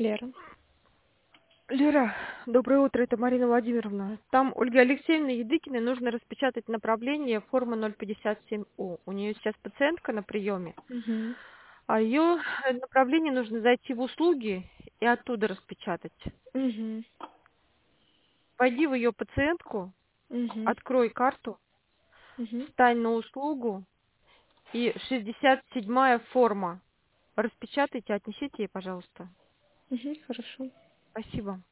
Лера. Лера, доброе утро, это Марина Владимировна. Там Ольге Алексеевне Едыкиной нужно распечатать направление формы 057У. У нее сейчас пациентка на приеме, Угу. а ее направление нужно зайти в услуги и оттуда распечатать. Угу. Войди в ее пациентку, Угу. открой карту, Угу. встань на услугу и 67-я форма. Распечатайте, отнесите ей, пожалуйста. Угу. Хорошо. Спасибо.